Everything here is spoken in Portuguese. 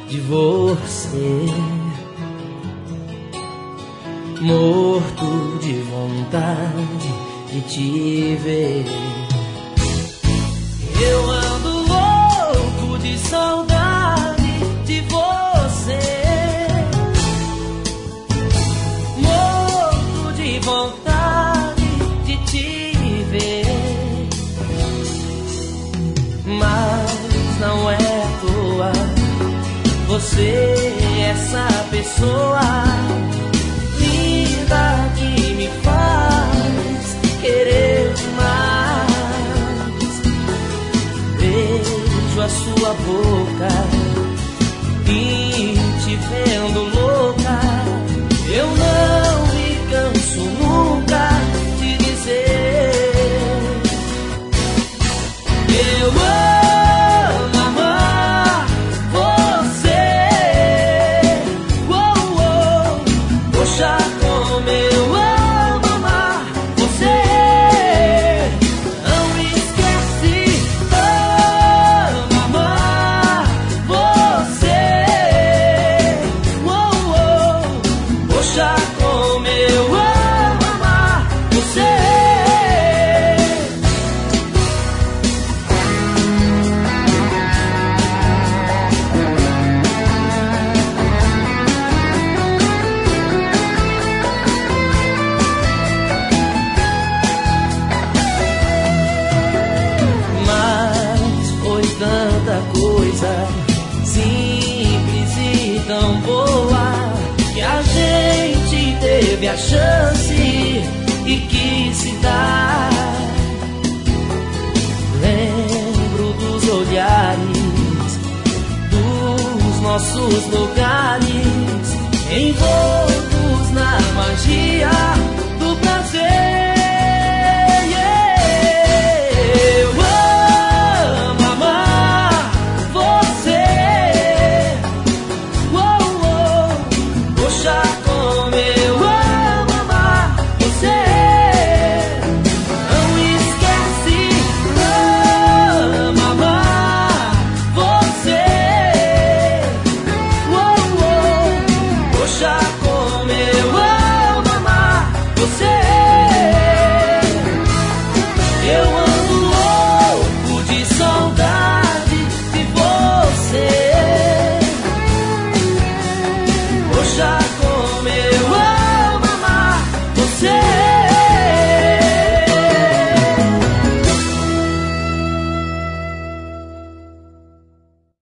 de você, morto de vontade de te ver. Eu ando louco de saudade de você, morto de vontade de te ver. Mas não é à toa, você é essa pessoa linda que me faz querer mais. Beijo a sua boca e te vendo louca, eu não me canso nunca de dizer: eu amo amar você. Poxa, como eu amo amar você. Não esquece, amo amar você. Poxa, como eu amo amar você. Tanta coisa simples e tão boa que a gente teve a chance e quis se dar. Lembro dos olhares, dos nossos lugares, envoltos na magia